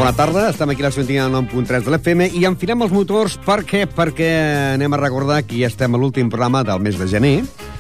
Bona tarda, estem aquí a la sintonia 9.3 de l'FM i enfilem els motors perquè anem a recordar que ja estem a l'últim programa del mes de gener,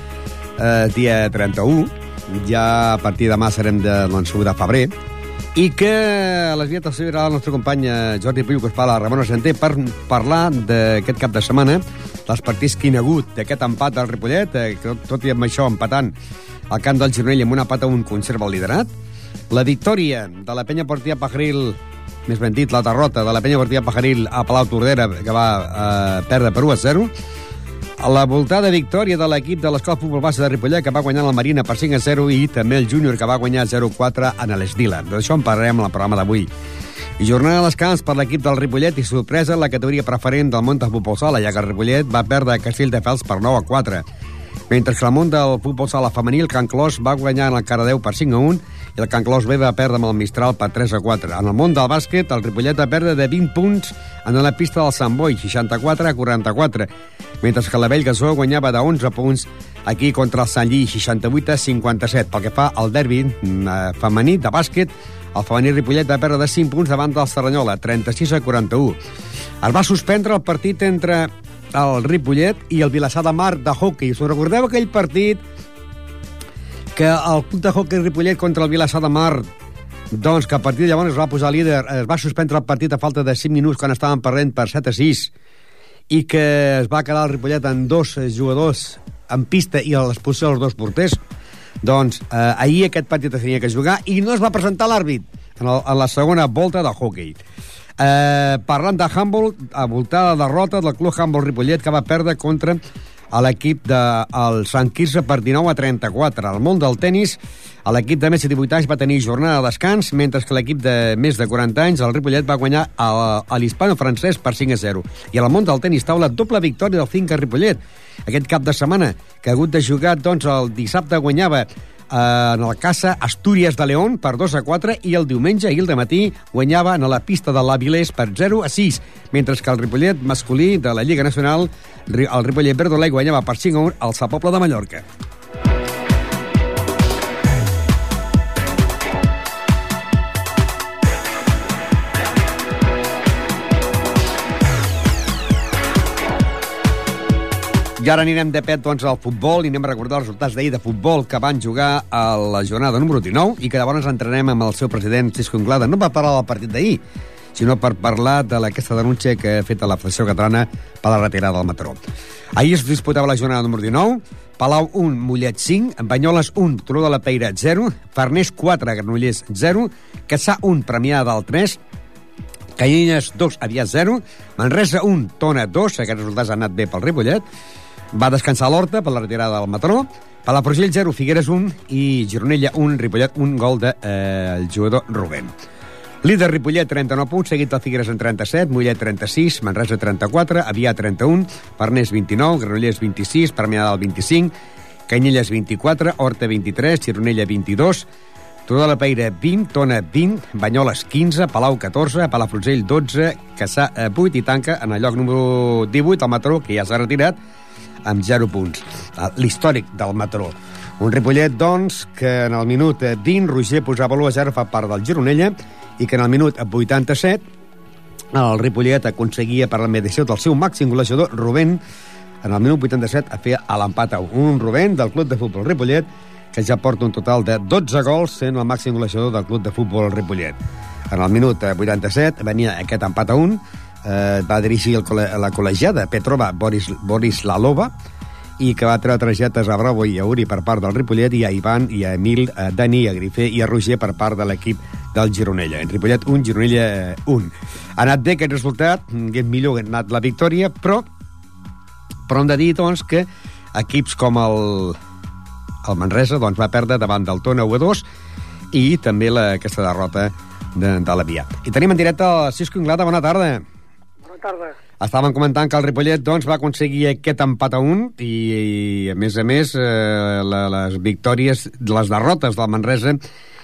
dia 31, ja a partir de demà serem de l'1 de febrer, i que a les vies serà el nostre company Jordi Puig, que es parla a Ramon Argenter, per parlar d'aquest cap de setmana, dels partits que hi ha hagut d'aquest empat del Ripollet, tot i amb això empatant al camp del Gironella amb una pata un conserva el liderat, la victòria de la Penya Esportiva Pajaril, més ben dit, la derrota de la Penya Esportiva Pajaril a Palau Tordera, que va perdre per 1-0, la voltada victòria de l'equip de l'Escola Futbol Base de Ripollet, que va guanyar la Marina per 5-0, i també el Júnior, que va guanyar 0-4 en l'Esdila. D'això en parlarem en el programa d'avui. I jornada de descans per l'equip del Ripollet i sorpresa en la categoria preferent del món del futbol sala, ja que el Ripollet va perdre a Castelldefels per 9-4. Mentre que el món del futbol sala femení, el Can Clos va guanyar en el Cardedeu per 5-1 i el Can Clos B va perdre amb el Mistral per 3-4. En el món del bàsquet, el Ripollet va perdre de 20 punts en la pista del Sant Boi, 64-44, mentre que la Bellgasó guanyava de 11 punts aquí contra el Sant Lli, 68-57. Pel que fa al derbi femení de bàsquet, el femení Ripollet va perdre de 5 punts davant del Cerdanyola, 36-41. Es va suspendre el partit entre el Ripollet i el Vilassar de Mar de hockey. Us recordeu aquell partit que el club de hockey Ripollet contra el Vilassar de Mar, doncs que a partir de llavors es va posar líder, es va suspendre el partit a falta de 5 minuts quan estaven perdent per 7-6 i que es va quedar el Ripollet amb 2 jugadors en pista i a l'expulsió dels 2 porters? Doncs ahir aquest partit es tenia que jugar i no es va presentar l'àrbit en la segona volta de hockey. Parlant de handball, a voltada de derrota del club handball Ripollet, que va perdre contra l'equip del Sant Quirze per 19-34. Al món del tenis, l'equip de més de 18 anys va tenir jornada de descans, mentre que l'equip de més de 40 anys, el Ripollet, va guanyar a l'hispano-francès per 5-0. I al món del tenis taula, doble victòria del Finca Ripollet. Aquest cap de setmana, que ha hagut de jugar, doncs el dissabte guanyava en el Casa Astúries de León per 2-4 i el diumenge, ahir al dematí, guanyava en la pista de l'Avilés per 0-6, mentre que el Ripollet masculí de la Lliga Nacional, el Ripollet Verdolei, guanyava per 5-1 al Sa Pobla de Mallorca. I ara anirem de pet doncs, al futbol i anem a recordar els resultats d'ahir de futbol que van jugar a la jornada número 19 i que llavors entrarem amb el seu president Cisco Anglada, no per parlar del partit d'ahir, sinó per parlar d'aquesta denúncia que ha fet a la Federació Catalana per la retirada del Mataró. Ahir es disputava la jornada número 19, Palau 1, Mollet 5, Banyoles 1, Turó de la Peira 0, Farners 4, Granollers 0, Cassà 1, Premià del 3, Canyelles 2, Avià 0, Manresa 1, Tona 2, aquests resultats han anat bé pel Ripollet, va descansar l'Horta per la retirada del Mataró, Palafrugell 0, Figueres 1 i Gironella 1, Ripollet 1, gol del jugador Rubén. Líder Ripollet 39 punts, seguit del Figueres en 37, Mollet 36, Manresa 34, Avià 31, Farners 29, Granollers 26, Premià del 25, Canyelles 24, Horta 23, Gironella 22, Turó de la Peira 20, Tona 20, Banyoles 15, Palau 14, Palafrugell 12, Cassà 8 i tanca en el lloc número 18 el Mataró, que ja s'ha retirat, amb 0 punts. L'històric del Mataró. Un Ripollet, doncs, que en el minut 20 Roger posava l'1-0 fa part del Gironella i que en el minut 87 el Ripollet aconseguia per la mediació del seu màxim golejador Rubén en el minut 87 a fer l'empat a un Rubén del club de futbol Ripollet que ja porta un total de 12 gols sent el màxim golejador del club de futbol Ripollet. En el minut 87 venia aquest empat a 1, va dirigir la col·legiada Petrova Borislalova i que va treure targetes a Bravo i a Uri per part del Ripollet i a Ivan i a Emil, a Dani, a Grifé i a Roger per part de l'equip del Gironella. En Ripollet 1, Gironella 1. Ha anat bé aquest resultat, millor ha anat la victòria, però hem de dir doncs, que equips com el Manresa doncs, va perdre davant del Tona 1-2 i també aquesta derrota de l'Avià. I tenim en directe el Cisco Anglada. Bona tarda. Tarda. Estàvem comentant que el Ripollet doncs, va aconseguir aquest empat a 1 i a més les victòries, les derrotes del Manresa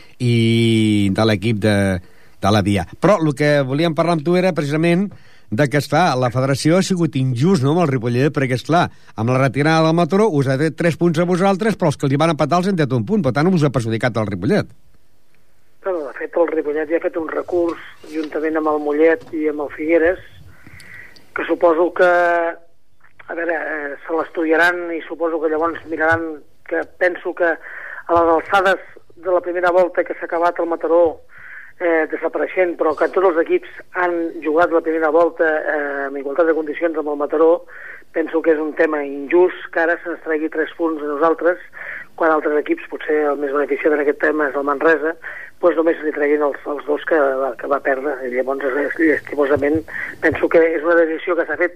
i de l'equip de l'Avià. Però el que volíem parlar amb tu era precisament de que, esclar, la federació ha sigut injust, no?, amb el Ripollet, perquè, esclar, amb la retirada del Mataró us ha tret 3 punts a vosaltres, però els que els hi van empatar els han tret un punt, per tant no us ha perjudicat el Ripollet. Però, de fet, el Ripollet ja ha fet un recurs juntament amb el Mollet i amb el Figueres, que suposo que a veure, se l'estudiaran i suposo que llavors miraran, que penso que a les alçades de la primera volta que s'ha acabat el Mataró desapareixent, però que tots els equips han jugat la primera volta amb igualtat de condicions amb el Mataró, penso que és un tema injust que ara se'ns tregui 3 punts a nosaltres, quan altres equips, potser el més beneficiat en aquest tema és el Manresa, doncs només li treguin els 2 que va perdre. I llavors, llastimosament, penso que és una decisió que s'ha fet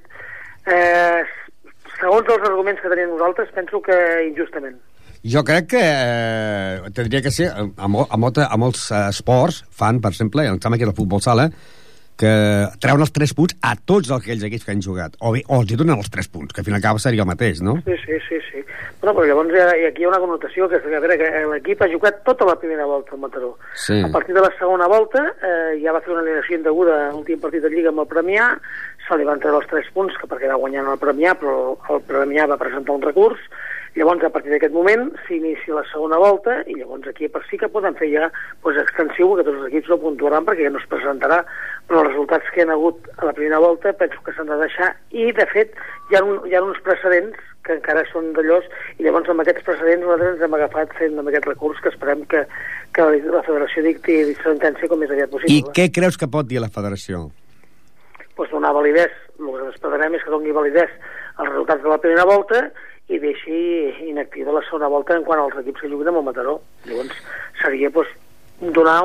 segons els arguments que tenim nosaltres, penso que injustament. Jo crec que tindria que ser a molts esports fan, per exemple, em sembla que era el futbol sala, que treuen els 3 punts a tots aquells equips que han jugat, o els hi donen els 3 punts, que al final acaba seria el mateix, no? Sí. Bueno, però llavors aquí hi ha una connotació que l'equip ha jugat tota la primera volta al Mataró. Sí. A partir de la segona volta ja va fer una alineació indeguda a l'últim partit de Lliga amb el Premià, se li van treure els 3 punts, que perquè va guanyant el Premià, però el Premià va presentar un recurs. Llavors, a partir d'aquest moment, s'inicia la segona volta i llavors aquí per si que poden fer ja extensiu, que tots els equips no puntuaran perquè ja no es presentarà, però els resultats que hi ha hagut a la primera volta penso que s'han de deixar i, de fet, hi ha uns precedents que encara són d'allòs i llavors amb aquests precedents nosaltres ens hem agafat fent amb aquest recurs que esperem que la federació dicti sentència com més aviat possible. I què creus que pot dir la federació? Doncs donar validesa. El que esperarem és que doni validesa als resultats de la primera volta i deixi inactiva la segona volta en quant als equips que juguen amb el Mataró. Llavors seria donar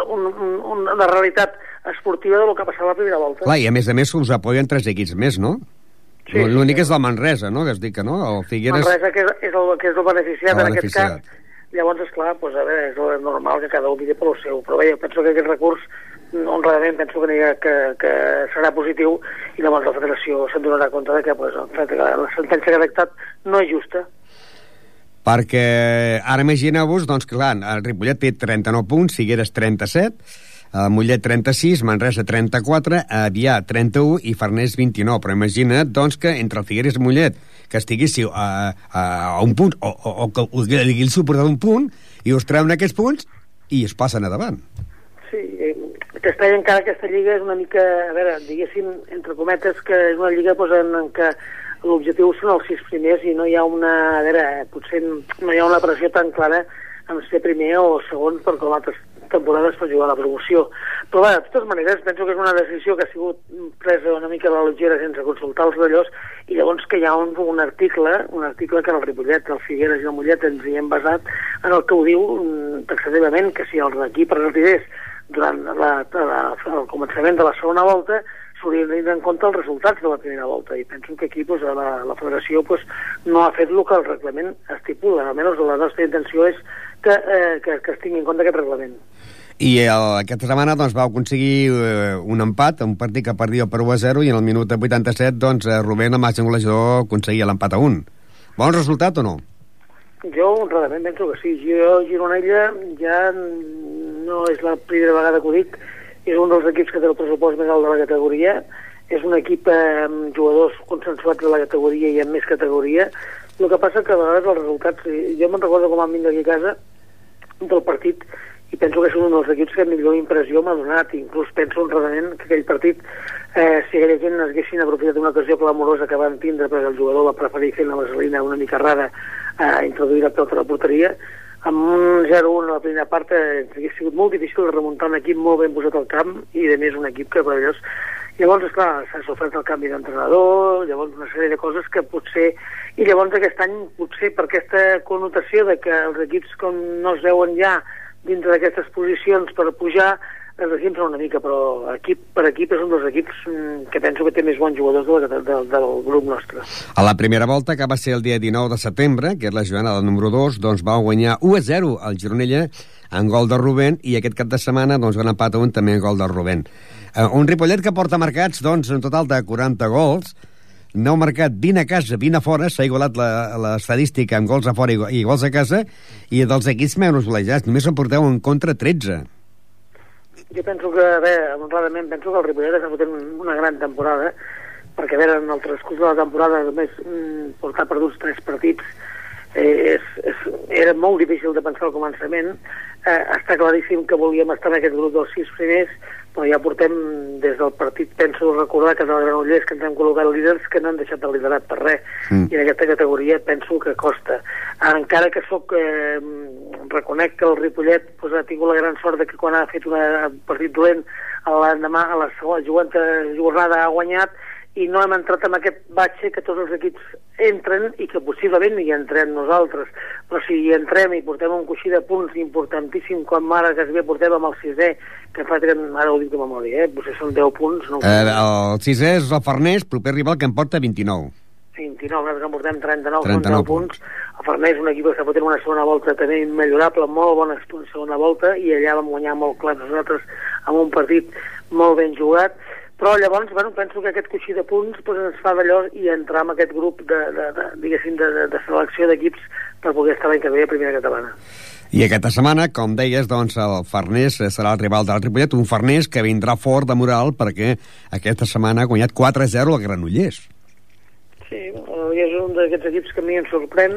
una realitat esportiva del que ha passat a la primera volta. Clar, i a més us apoyen 3 equips més, no? Sí, l'únic és el Manresa, no? Que es diu que no? El Figueres... Manresa, que és el beneficiat en aquest cas. Llavors, esclar, a veure, és normal que cada un miri per el seu. Però bé, jo penso que aquest recurs, honradament, penso que serà positiu i llavors la federació se'n donarà compte de que la sentència que ha dictat no és justa. Perquè ara imagineu-vos, doncs, clar, el Ripollet té 39 punts, Figueres 37, Mollet 36, Manresa 34, Avià 31 i Farners 29. Però imagina't, doncs, que entre el Figueres i Mollet que estiguéssiu a un punt o que hagués suportat un punt i us treuen aquests punts i es passen a davant. Sí, encara aquesta lliga és una mica, a veure, diguéssim, entre cometes, que és una lliga en què l'objectiu són els 6 primers i no hi ha potser no hi ha una pressió tan clara en ser primer o segon per com altres temporades per jugar a la promoció. Però bé, de totes maneres, penso que és una decisió que ha sigut presa una mica a la lletgera sense consultar els d'allòs i llavors que hi ha un article que en el Ripollet, el Figueres i el Mollet ens hi hem basat en el que ho diu taxativament, que si els d'equip es retirés durant el començament de la segona volta s'haurien de tenir en compte els resultats de la primera volta i penso que aquí la federació no ha fet el que el reglament estipula. Almenys la nostra intenció és que es tingui en compte aquest reglament. I aquesta setmana va aconseguir un empat, un partit que perdia per 1-0 i en el minut 87 Rubén, el màxim golejador, aconseguia l'empat a 1. Bon resultat o no? Jo honradament penso que sí. Gironella ja no és la primera vegada que ho dic, és un dels equips que té el pressupost més alt de la categoria, és un equip amb jugadors consensuats de la categoria i amb més categoria. El que passa que a vegades els resultats... Jo me'n recordo com han vingut aquí a casa del partit i penso que és un dels equips que millor impressió m'ha donat. Inclús penso honradament que aquell partit, si aquella gent haguessin aprofitat una ocasió clamorosa que van tindre perquè el jugador va preferir fer la vaselina una mica rara a introduir la pelota a la porteria, amb un 0-1 a la primera part hauria sigut molt difícil de remuntar un equip molt ben posat al camp i a més un equip que per allò... Llavors, esclar, s'ha sofert el canvi d'entrenador, llavors una sèrie de coses que potser... I llavors aquest any, potser per aquesta connotació de que els equips com no es veuen ja dintre d'aquestes posicions per pujar, els equips són una mica, però equip per equip és un dels equips que penso que té més bons jugadors del grup nostre. A la primera volta, que va ser el dia 19 de setembre, que és la jornada número 2, va guanyar 1-0 al Gironella en gol de Rubén i aquest cap de setmana van empatar un també en gol de Rubén. Un Ripollet que porta marcats un total de 40 gols, n'heu marcat 20 a casa, 20 a fora, s'ha igualat l'estadística amb gols a fora i gols a casa, i dels equips menys golejats, només en porteu en contra 13. Jo penso que, honradament, penso que el Ripollet està fotent una gran temporada, perquè, en el transcurs de la temporada només portar perduts 3 partits era molt difícil de pensar al començament. està claríssim que volíem estar en aquest grup dels 6 primers, però ja portem des del partit, penso recordar que del Granollers, que ens hem col·locat líders, que no han deixat el liderat per res, i en aquesta categoria penso que costa. Encara que reconec que el Ripollet ha tingut la gran sort de que quan ha fet un partit dolent l'endemà, a la següent jornada ha guanyat, i no hem entrat en aquest batxe que tots els equips entren i que possiblement hi entrem nosaltres. Però si hi entrem i portem un coixí de punts importantíssim, com ara que portem amb el 6è, que ara ho dic de memòria, potser són 10 punts. No? El 6è és el Farners, proper rival, que en porta 29. 29, nosaltres en portem 39, són 10 punts. El Farners és un equip que està fotent una segona volta també immillorable, molt bona segona volta, i allà vam guanyar molt clar nosaltres amb un partit molt ben jugat. Però llavors, penso que aquest coixí de punts ens fa d'allò i entrar en aquest grup de selecció d'equips per poder estar l'any que ve a Primera Catalana. I aquesta setmana, com deies, doncs el Farners serà el rival del Ripollet, un Farners que vindrà fort de moral perquè aquesta setmana ha guanyat 4-0 al Granollers. Sí, és un d'aquests equips que a mi em sorprèn,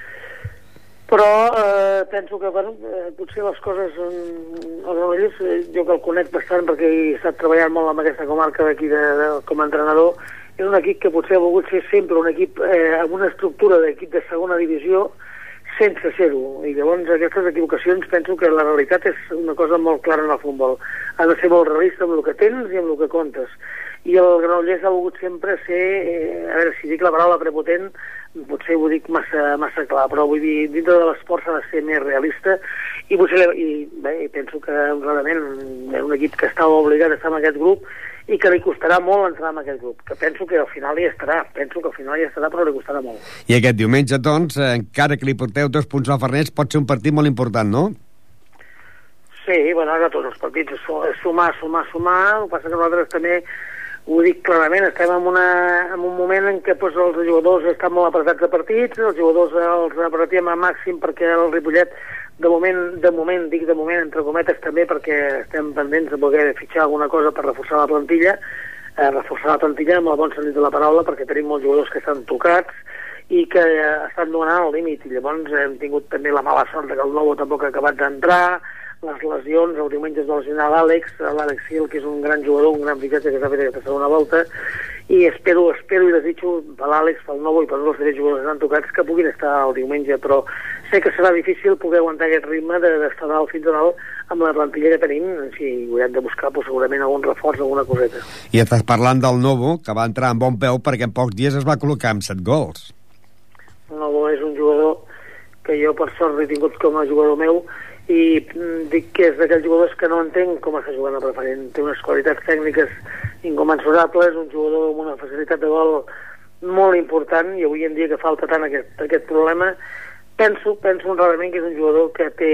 però penso que potser les coses el Granollers, jo que el conec bastant perquè he estat treballant molt amb aquesta comarca d'aquí com a entrenador, és un equip que potser ha volgut ser sempre un equip amb una estructura d'equip de segona divisió sense ser-ho, i llavors aquestes equivocacions penso que la realitat és una cosa molt clara en el futbol. Has de ser molt realista amb el que tens i amb el que comptes, i el Granollers ha volgut sempre ser, a veure si dic la paraula prepotent, potser ho dic massa clar, però vull dir, dintre de l'esport s'ha de ser més realista, i potser, penso que realment és un equip que estava obligat a estar en aquest grup i que li costarà molt entrar en aquest grup, que penso que al final hi estarà, però li costarà molt. I aquest diumenge, doncs, encara que li porteu 2 punts al Farners, pot ser un partit molt important, no? Sí, ara tots els partits és sumar, el que passa que nosaltres també ho dic clarament, estem en un moment en què els jugadors estan molt apretats de partits, els jugadors els apretem al màxim perquè el Ripollet, de moment, entre cometes també, perquè estem pendents de poder fitxar alguna cosa per reforçar la plantilla amb el bon sentit de la paraula, perquè tenim molts jugadors que estan tocats i que estan donant al límit, i llavors hem tingut també la mala sort que el Novo tampoc ha acabat d'entrar, les lesions, el diumenge es va lesionar l'Àlex Gil, que és un gran jugador, un gran fitxatge que s'ha fet aquesta segona volta, i espero i desitjo per l'Àlex, pel Novo i per tots els jugadors que estan tocats que puguin estar el diumenge, però sé que serà difícil poder aguantar aquest ritme d'estar dalt fins a dalt amb la plantilla que tenim, si haurem de buscar segurament algun reforç, alguna coseta. I estàs parlant del Novo, que va entrar amb bon peu perquè en pocs dies es va col·locar amb 7 gols. El Novo és un jugador que jo per sort he tingut com a jugador meu, i dic que és d'aquells jugadors que no entenc com està jugant a preferent. Té unes qualitats tècniques incommensurables, un jugador amb una facilitat de gol molt important, i avui en dia que falta tant aquest problema. Penso realment que és un jugador que té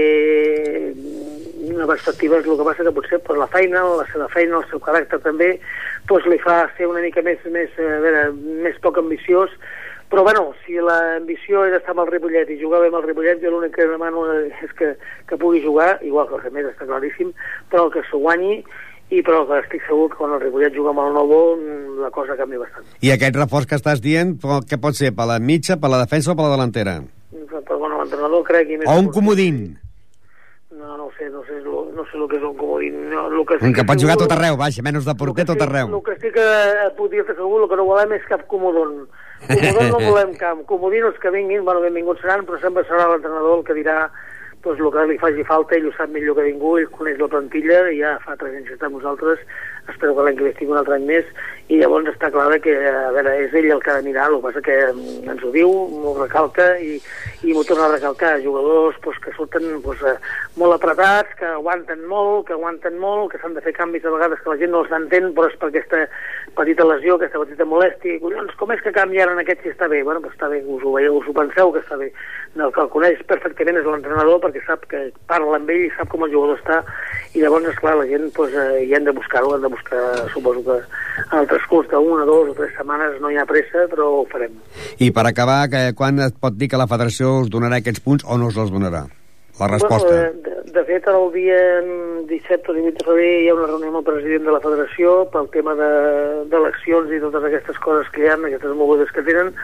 una perspectiva, és el que passa que potser per la seva feina, el seu caràcter també, li fa ser una mica més poc ambiciós. Però si l'ambició és estar amb el Ripollet i jugar bé amb el Ripollet, jo l'únic que demano és que pugui jugar, igual que els altres, està claríssim, però que s'ho guanyi, però que estic segur que quan el Ripollet juga amb el Novo la cosa canvia bastant. I aquest reforç que estàs dient, què pot ser? Per la mitja, per la defensa o per la delantera? Per l'entrenador crec que... O un comodín? No sé el que és un comodín. Que pot jugar tot arreu, menys de porter tot arreu. El que sí que puc dir-te segur, el que no volem és cap comodón. Comodón no volem cap. Comodinos que vinguin, benvinguts seran, però sempre serà l'entrenador el que dirà el que li faci falta, ell ho sap millor que ningú, ell coneix la plantilla, i ja fa 3 anys que està amb nosaltres, espero que l'any que ve estigui un altre any més, i llavors està clar que, és ell el que ha de mirar, el que passa que ens ho diu, m'ho recalca, i m'ho torna a recalcar, jugadors que surten molt apretats, que aguanten molt, que s'han de fer canvis a vegades que la gent no els entén, però és per aquesta petita lesió, aquesta petita molèstia, i collons, com és que canviaran aquest si està bé? Està bé, us ho veieu, us ho penseu que està bé. El que el coneix perfectament és l'entrenador, perquè sap que parla amb ell i sap com el jugador està, i llavors, esclar, la gent hi han de buscar-ho, suposo que en el transcurs d'1, 2 o 3 setmanes no hi ha pressa, però ho farem. I per acabar, quan es pot dir que la federació us donarà aquests punts o no us els donarà? La resposta. De fet, el dia 17 o 18 de febrer hi ha una reunió amb el president de la federació pel tema d'eleccions i totes aquestes coses que hi ha, aquestes mogudes que tenen.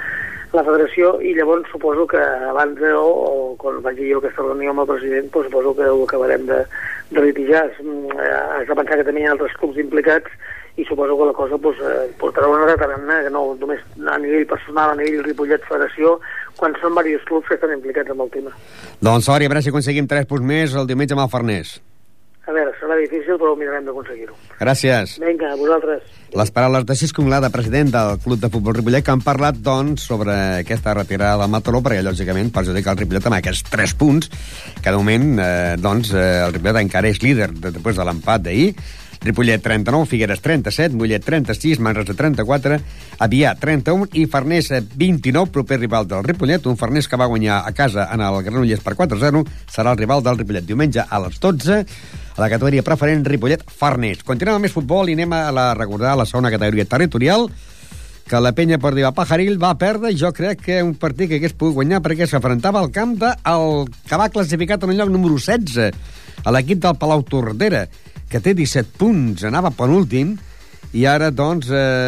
la federació, i llavors suposo que abans o quan vaig dir jo aquesta reunió amb el president, doncs suposo que ho acabarem de litigar. Has de pensar que també hi ha altres clubs implicats i suposo que la cosa portarà una retarana, que no només a nivell personal, a nivell Ripollet Federació, quan són diversos clubs que estan implicats amb el tema. Doncs sort, i a veure si aconseguim 3 punts més el diumenge amb el Farners. A veure, serà difícil, però mirarem d'aconseguir-ho. Gràcies. Vinga, a vosaltres. Les paraules de Xisco Anglada, president del Club de Futbol Ripollet, que han parlat, doncs, sobre aquesta retirada del Mataró, perquè, lògicament, perjudica el Ripollet amb aquests 3 punts, que de moment, el Ripollet encara és líder després de l'empat d'ahir. Ripollet 39, Figueres 37, Mollet 36, Manresa 34, Avià 31 i Farners 29, proper rival del Ripollet, un Farners que va guanyar a casa en el Granollers per 4-0, serà el rival del Ripollet diumenge a les 12, a la categoria preferent Ripollet-Farners. Continuem amb més futbol i anem a recordar la segona categoria territorial, que la penya Esportiva Pajaril va perdre, jo crec que un partit que hagués pogut guanyar perquè s'afrontava al camp del que va classificat en el lloc número 16, a l'equip del Palau Tordera, que té 17 punts, anava penúltim, i ara, doncs,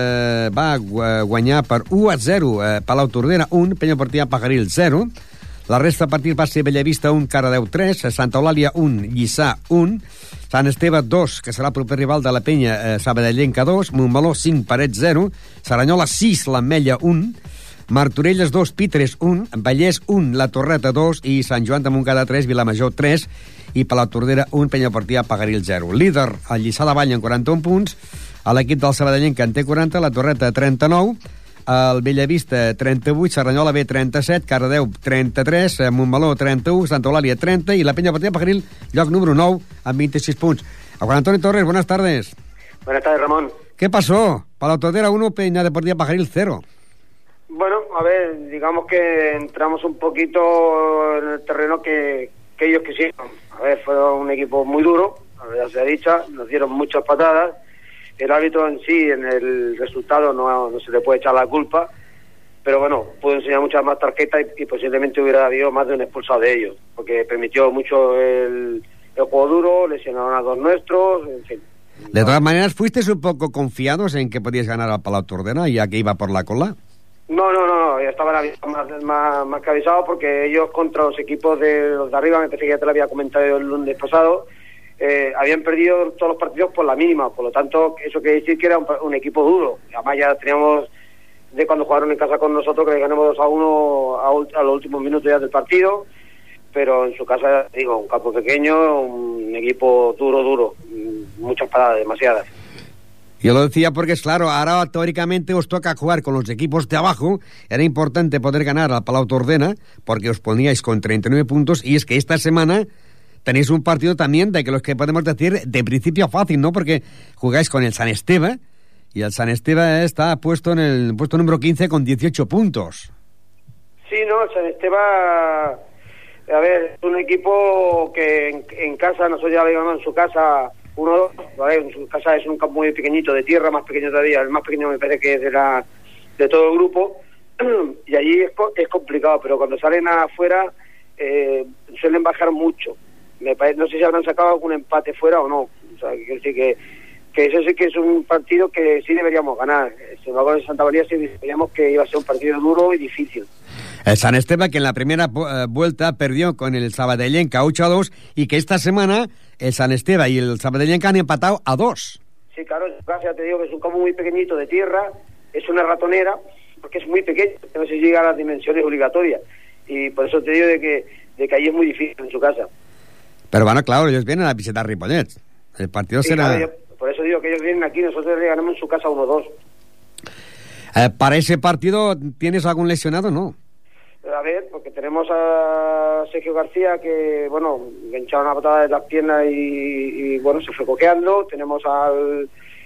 va guanyar per 1-0 Palau Tordera 1, Penya Esportiva Pajaril 0. La resta de partits va ser Bellavista 1, Cardedeu 3, Santa Eulàlia 1, Lliçà 1, Sant Esteve 2, que serà el proper rival de la penya Sabadellenca 2, Montmeló 5, Parets 0, Saranyola 6, l'Ametlla 1, Martorelles 2, Pitres 1, Vallès 1, La Torreta 2 i Sant Joan de Montcada 3, Vilamajor 3 i Palau Tordera 1, Penya Esportiva Pajaril 0. Líder el Lliçà de Vall en 41 punts, a l'equip del Sabadellenc que en té 40, La Torreta 39, el Bellavista 38, Saranyola B 37, Cardedeu 33, Montmeló 31, Santa Eulàlia 30 i la Penya Esportiva Pajaril lloc número 9 amb 26 punts. A Juan Antonio Torres, buenas tardes. Buenas tardes, Ramón. ¿Qué pasó? Palau Tordera 1, Penya Deportiva Pajaril 0. Bueno, a ver, digamos que entramos un poquito en el terreno que ellos quisieron. A ver, fue un equipo muy duro, ya se ha dicho, nos dieron muchas patadas. El árbitro en sí, en el resultado, no se le puede echar la culpa, pero bueno, pudo enseñar muchas más tarjetas y posiblemente hubiera habido más de un expulsado de ellos, porque permitió mucho el juego duro, lesionaron a 2 nuestros, en fin. De todas maneras, ¿fuisteis un poco confiados en que podíais ganar al Palau Tordera, ya que iba por la cola? No, ya estaban más que avisados, porque ellos contra los equipos de los de arriba, me parece que ya te lo había comentado el lunes pasado, habían perdido todos los partidos por la mínima, por lo tanto eso quiere decir que era un equipo duro. Además ya teníamos de cuando jugaron en casa con nosotros que le ganamos 2-1 a los últimos minutos ya del partido, pero en su casa, digo, un campo pequeño, un equipo duro, muchas paradas, demasiadas. Yo lo decía porque, claro, ahora teóricamente os toca jugar con los equipos de abajo. Era importante poder ganar al Palau Tordera porque os poníais con 39 puntos, y es que esta semana tenéis un partido también de que los que podemos decir de principio fácil, ¿no? Porque jugáis con el Sant Esteve y el Sant Esteve está puesto en el puesto número 15 con 18 puntos. Sí, no, el Sant Esteve, a ver, es un equipo que en casa, nosotros ya lo llevamos en su casa 1-2, ¿vale? En su casa es un campo muy pequeñito de tierra, más pequeño todavía, el más pequeño me parece que es de todo el grupo, y allí es complicado, pero cuando salen afuera suelen bajar mucho. No sé si habrán sacado algún empate fuera o no. O sea, quiero decir que eso sí que es un partido que sí deberíamos ganar. Sin embargo, en Santa María sí veíamos que iba a ser un partido duro y difícil. El Sant Esteve, que en la primera vuelta perdió con el Sabadellenca 8-2, y que esta semana el Sant Esteve y el Sabadellenca han empatado a 2. Sí, claro, ya te digo que es un campo muy pequeñito de tierra, es una ratonera, porque es muy pequeño, no se llega a las dimensiones obligatorias, y por eso te digo de que ahí es muy difícil en su casa. Pero bueno, claro, ellos vienen a visitar Ripollet. El partido será... Claro, por eso digo que ellos vienen aquí, nosotros le ganamos en su casa 1-2. ¿Para ese partido tienes algún lesionado, no? A ver, porque tenemos a Sergio García que, bueno, le hincharon una patada de las piernas y bueno, se fue cojeando. Tenemos al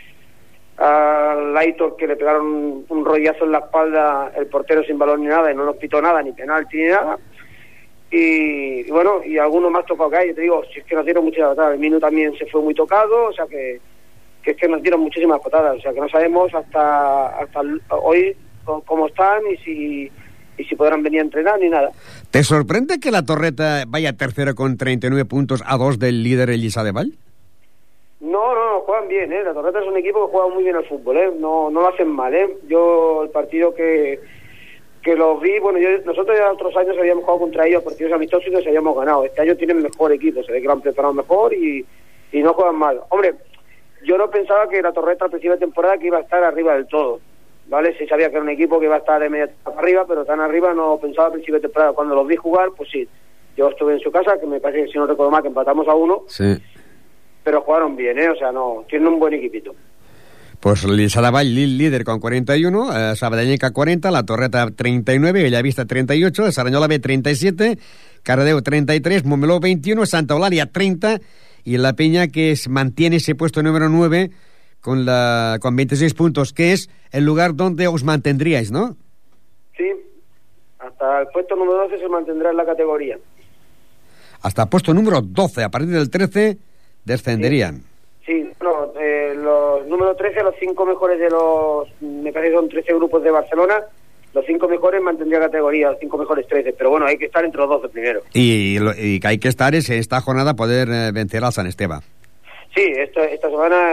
Aitor que le pegaron un rollazo en la espalda, el portero sin balón ni nada, y no nos pitó nada, ni penalti ni nada. Y bueno, y algunos más tocados que hay, te digo, si es que nos dieron muchas patadas. El Minu también se fue muy tocado, o sea que es que nos dieron muchísimas patadas, o sea que no sabemos hasta hoy cómo están y si podrán venir a entrenar ni nada. ¿Te sorprende que la Torreta vaya tercero con 39 puntos a 2 del líder el Lliçà de Vall? No, juegan bien, La Torreta es un equipo que juega muy bien al fútbol, No lo hacen mal, Yo el partido que que los vi, bueno, nosotros ya otros años habíamos jugado contra ellos partidos amistosos y nos habíamos ganado. Este año tienen mejor equipo, se ve que lo han preparado mejor y no juegan mal. Hombre, yo no pensaba que la Torreta al principio de temporada que iba a estar arriba del todo, ¿vale? Sí sabía que era un equipo que iba a estar de media para arriba, pero tan arriba no pensaba al principio de temporada. Cuando los vi jugar, pues sí, yo estuve en su casa, que me parece que si no recuerdo mal que empatamos a 1, Sí. pero jugaron bien, o sea, no, tienen un buen equipito. Pues Sadavall, líder con 41, Sabadellenca 40, La Torreta 39, Bellavista 38, Sarañola B 37, Cardedeu 33, Montmeló 21, Santa Eulàlia 30 y La Peña que mantiene ese puesto número 9 con 26 puntos, que es el lugar donde os mantendríais, ¿no? Sí, hasta el puesto número 12 se mantendrá en la categoría. Hasta el puesto número 12, a partir del 13 descenderían. Sí, no, los número 13, los 5 mejores de los, me parece que son 13 grupos de Barcelona, los 5 mejores mantendría categoría, los 5 mejores 13, pero bueno, hay que estar entre los 12 primero. Y que hay que estar es esta jornada poder vencer al San Esteban. Sí, esta semana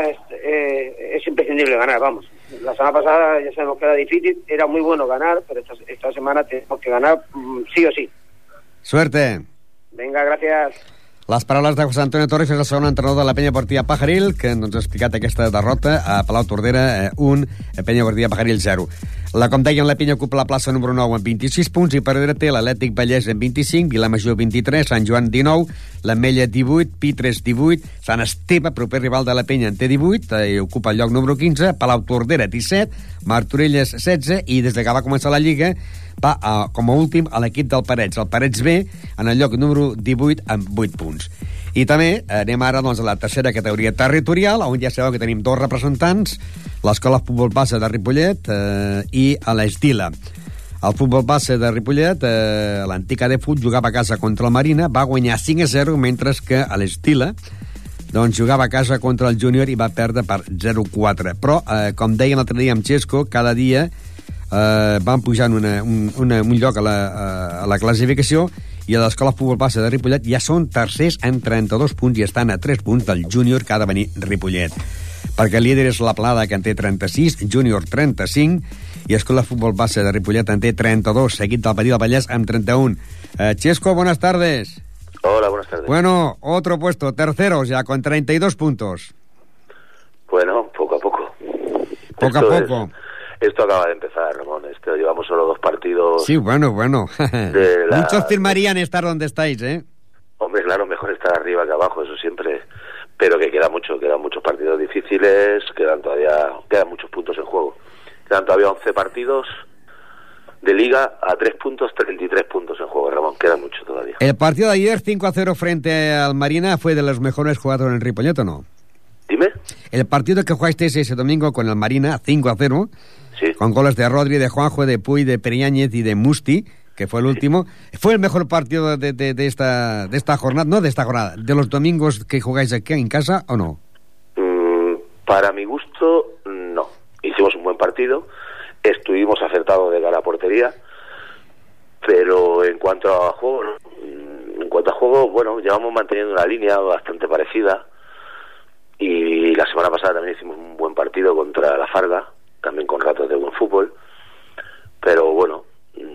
es imprescindible ganar, vamos. La semana pasada ya sabemos que era difícil, era muy bueno ganar, pero esta semana tenemos que ganar sí o sí. Suerte. Venga, gracias. Les paraules de José Antonio Torres, és el segon entrenador de la Penya Esportiva Pajaril, que ens ha explicat aquesta derrota a Palau Tordera 1, Penya Esportiva Pajaril 0. Com dèiem, la Penya ocupa la plaça número 9 amb 26 punts i per darrere té l'Atlètic Vallès amb 25, Vilamajor 23, Sant Joan 19, l'Ametlla 18, Pitres 18, Sant Esteve, proper rival de la Penya, en té 18 i ocupa el lloc número 15, Palau Tordera 17, Martorelles 16 i des que va començar la Lliga va com a últim a l'equip del Parets, el Parets B, en el lloc número 18 amb 8 punts. I també anem ara doncs, a la tercera categoria territorial, on ja sabeu que tenim dos representants, l'Escola Futbol Base de Ripollet i a l'Estila. El futbol base de Ripollet, l'antic ADFUT, jugava a casa contra el Marina, va guanyar 5-0, mentre que a l'Estila doncs, jugava a casa contra el Júnior i va perdre per 0-4. Però, com deia l'altre dia amb Xesco, cada dia van pujant un lloc a la classificació i a l'Escola Futbol Base de Ripollet ja són tercers amb 32 punts i estan a 3 punts del Júnior que ha de venir Ripollet. Perquè el líder és la Plada, que en té 36, Júnior 35, i Escola Futbol Base de Ripollet en té 32, seguit del Petit del Vallès amb 31. Chesco, buenas tardes. Hola, buenas tardes. Bueno, otro puesto, terceros ya con 32 puntos. Bueno, poco a poco. Poco a poco. Esto acaba de empezar, Ramón. Llevamos solo 2 partidos. Sí, bueno. Muchos firmarían estar donde estáis, ¿eh? Hombre, claro, mejor estar arriba que abajo, eso siempre. Pero que quedan muchos partidos difíciles, quedan muchos puntos en juego. Quedan todavía 11 partidos de Liga a 3 puntos, 33 puntos en juego, Ramón. Queda mucho todavía. El partido de ayer, 5-0 frente al Marina, ¿fue de los mejores jugados en el Ripollet o no? Dime. El partido que jugasteis ese domingo con el Marina, 5-0, sí, con goles de Rodri, de Juanjo, de Puy, de Periáñez y de Musti, que fue el último. ¿Fue el mejor partido de esta jornada? No de esta jornada, de los domingos que jugáis aquí en casa, ¿o no? Para mi gusto, no. Hicimos un buen partido, estuvimos acertados de cara a portería, pero en cuanto a juego, bueno, llevamos manteniendo una línea bastante parecida. Y la semana pasada también hicimos un buen partido contra la Farga, también con ratos de buen fútbol. Pero bueno,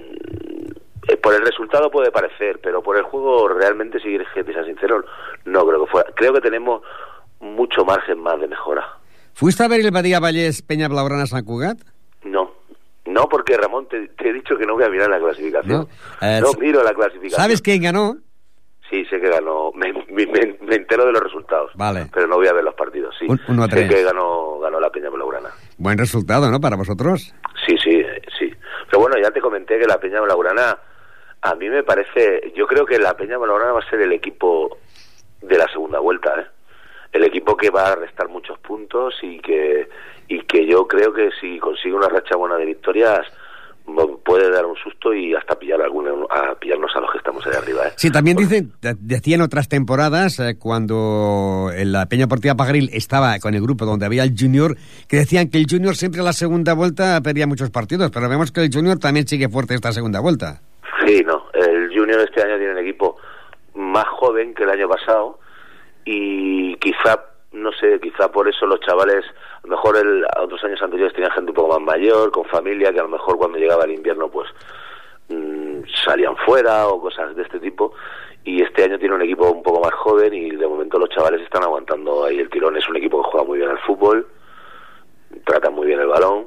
por el resultado puede parecer, pero por el juego realmente, si quieres que te sea sincero, no creo que fuera. Creo que tenemos mucho margen más de mejora. ¿Fuiste a ver el Badia Vallès Peña Blaugrana San Cugat? No, porque Ramón, te he dicho que no voy a mirar la clasificación. No miro la clasificación. ¿Sabes quién ganó? Sí, sé que ganó. Me entero de los resultados. Vale. Pero no voy a ver los partidos, sí. 1-3. Sé que ganó la Peña Blaugrana. Buen resultado, ¿no? Para vosotros. Sí. Pero bueno, ya te comenté que la Peña Blaugrana, a mí me parece... Yo creo que la Peña Blaugrana va a ser el equipo de la segunda vuelta, ¿eh? El equipo que va a restar muchos puntos y que yo creo que si consigue una racha buena de victorias puede dar un susto y hasta pillarnos a los que estamos ahí arriba, ¿eh? Sí, también decían otras temporadas, cuando en la Peña Esportiva Pajaril estaba con el grupo donde había el Junior, que decían que el Junior siempre a la segunda vuelta perdía muchos partidos, pero vemos que el Junior también sigue fuerte esta segunda vuelta. Sí, no, el Junior este año tiene un equipo más joven que el año pasado y quizá por eso los chavales, a lo mejor otros años anteriores tenían gente un poco más mayor, con familia, que a lo mejor cuando llegaba el invierno pues salían fuera o cosas de este tipo, y este año tiene un equipo un poco más joven y de momento los chavales están aguantando ahí el tirón. Es un equipo que juega muy bien al fútbol, tratan muy bien el balón,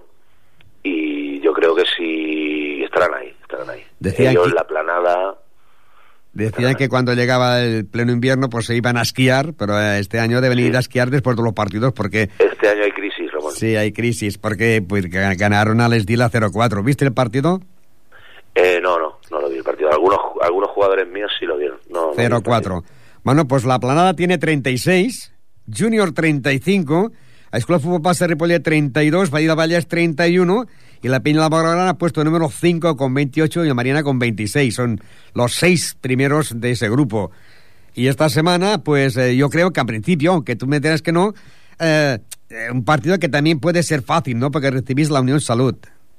y yo creo que sí estarán ahí. Ellos, la planada... Decían que cuando llegaba el pleno invierno pues se iban a esquiar, pero este año deben ir a esquiar después de los partidos porque... Este año hay crisis, Ramón. Sí, hay crisis, porque pues, ganaron al Esdila 0-4. ¿Viste el partido? No lo vi el partido. Algunos jugadores míos sí lo vieron. 0-4. Bueno, pues la planada tiene 36, Júnior 35, la Escuela de Fútbol Base Ripollet 32, Vall de Vallès 31... y la Peña de la Blaugrana ha puesto número 5 con 28 y la Mariana con 26. Son los 6 primeros de ese grupo. Y esta semana, pues yo creo que al principio, aunque tú me dirás que no, un partido que también puede ser fácil, ¿no? Porque recibís la Unión Salud.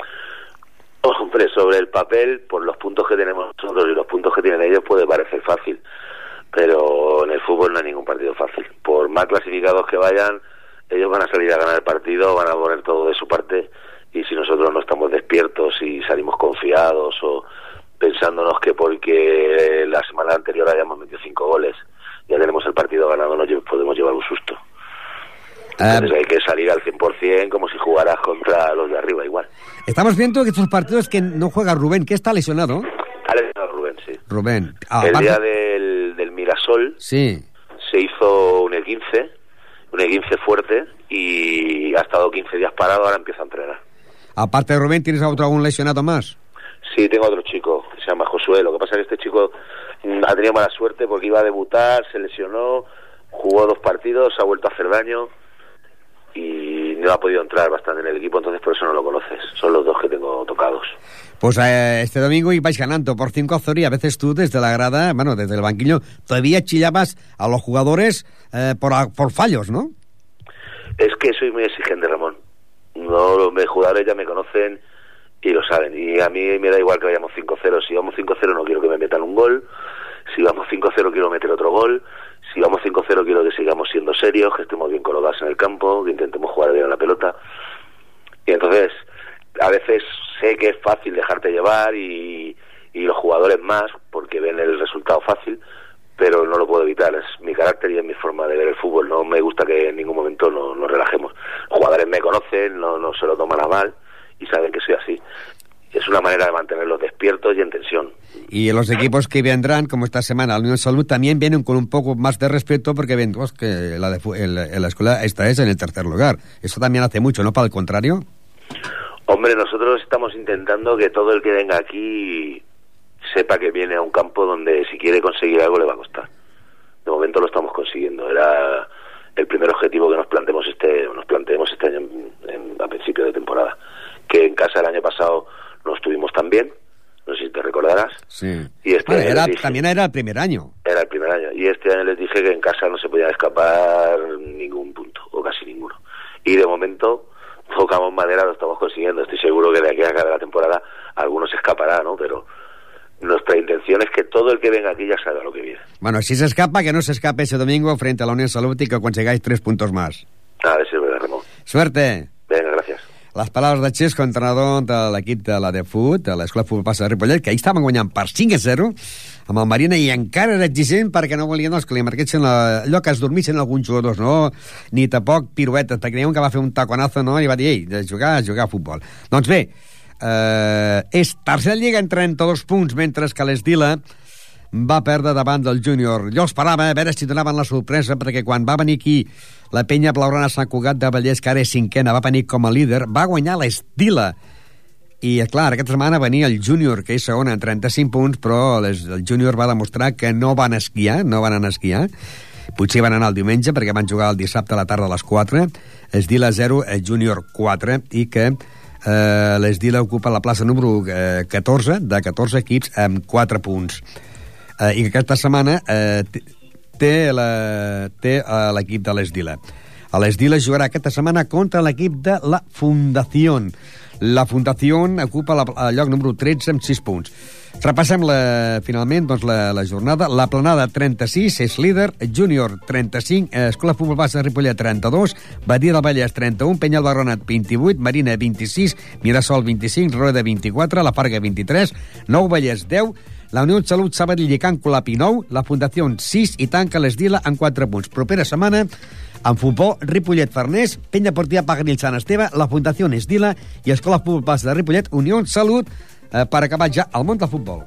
Hombre, sobre el papel, por los puntos que tenemos nosotros y los puntos que tienen ellos, puede parecer fácil. Pero en el fútbol no hay ningún partido fácil. Por más clasificados que vayan, ellos van a salir a ganar el partido, van a poner todo de su parte. Y si nosotros no estamos despiertos y salimos confiados o pensándonos que porque la semana anterior hayamos metido 5 goles, ya tenemos el partido ganado, nos podemos llevar un susto. Entonces hay que salir al 100% como si jugaras contra los de arriba igual. Estamos viendo que estos partidos que no juega Rubén, que está lesionado. Ha lesionado Rubén, sí. Rubén. El día del Mirasol sí. Se hizo un E15 fuerte y ha estado 15 días parado, ahora empieza a entrenar. Aparte de Rubén, ¿tienes algún lesionado más? Sí, tengo otro chico, que se llama Josué. Lo que pasa es que este chico ha tenido mala suerte porque iba a debutar, se lesionó, jugó 2 partidos, ha vuelto a hacer daño y no ha podido entrar bastante en el equipo, entonces por eso no lo conoces. Son los 2 que tengo tocados. Pues este domingo ibais ganando por 5-0 y a veces tú desde la grada, bueno, desde el banquillo, todavía chillabas a los jugadores por fallos, ¿no? Es que soy muy exigente, Ramón. No, los jugadores ya me conocen y lo saben, y a mí me da igual que vayamos 5-0. Si vamos 5-0 no quiero que me metan un gol, si vamos 5-0 quiero meter otro gol, si vamos 5-0 quiero que sigamos siendo serios, que estemos bien colocados en el campo, que intentemos jugar bien a la pelota. Y entonces a veces sé que es fácil dejarte llevar y los jugadores más porque ven el resultado fácil, pero no lo puedo evitar, es mi carácter y es mi forma de ver el fútbol. No me gusta que en ningún momento nos relajemos. Los jugadores me conocen, no se lo toman a mal y saben que soy así. Es una manera de mantenerlos despiertos y en tensión. Y los equipos que vendrán, como esta semana, la Unión Salud, también vienen con un poco más de respeto porque ven que la escuela esta es en el 3er lugar. Eso también hace mucho, ¿no? Para el contrario. Hombre, nosotros estamos intentando que todo el que venga aquí sepa que viene a un campo donde si quiere conseguir algo le va a costar. De momento lo estamos consiguiendo. Era el primer objetivo que nos planteemos este año a principio de temporada. Que en casa el año pasado no estuvimos tan bien, no sé si te recordarás. Sí. Y también era el primer año. Era el primer año. Y este año les dije que en casa no se podía escapar ningún punto, o casi ninguno. Y de momento, tocamos madera, lo estamos consiguiendo. Estoy seguro que de aquí a cada temporada alguno se escapará, ¿no? Pero nuestra intención es que todo el que venga aquí ya sabe lo que viene. Bueno, si se escapa, que no se escape ese domingo frente a la Unión Salud y que consigáis 3 puntos más. A ver si es verdad, Ramón. Suerte. Venga, gracias. Les paraules de Xesco, entrenador de l'equip de la DFUT, de l'Escola de Futbol Base de Ripollet, que ahir estaven guanyant per 5-0 amb el Marina i encara era exigent perquè no volien que li marquessin allò que es dormissin alguns jugadors, no? Ni tampoc piruetes, perquè creiem que va fer un taconazo, no? I va dir, ei, de jugar a futbol. Doncs bé, és tercera lliga en 32 punts, mentre que l'Esdila va perdre davant del Júnior. Jo esperava a veure si donaven la sorpresa, perquè quan va venir aquí la penya blaugrana Sant Cugat de Vallès, que ara és 5ena, va venir com a líder, va guanyar l'Esdila. I, clar, aquesta setmana venia el Júnior, que és segona en 35 punts, però el Júnior va demostrar que no van anar a esquiar. Potser van anar el diumenge, perquè van jugar el dissabte a la tarda a les 4. Esdila 0, el Júnior 4, i que l'Esdila ocupa la plaça número 14 de 14 equips amb 4 punts. I que aquesta setmana té l'equip de l'Esdila. L'Esdila jugarà aquesta setmana contra l'equip de la Fundación. La Fundación ocupa el lloc número 13 amb 6 punts. Repassem finalment la jornada. La Planada 36 és líder, Júnior 35, Escola Futbol Base de Ripollet 32, Badia del Vallès 31, Penyalba 28, Marina 26, Mirasol 25, Roda 24, La Farga 23, Nou Vallès 10, la Unió Salut Sabadell i Can Colapi 9, la Fundació 6 i tanca l'Esdila amb 4 punts. Propera setmana, en futbol, Ripollet-Farners, Penya Portilla Paganil Sant Esteve, la Fundació Esdila i Escola Futbol Base de Ripollet, Unió Salut, per acabar ja el món del futbol.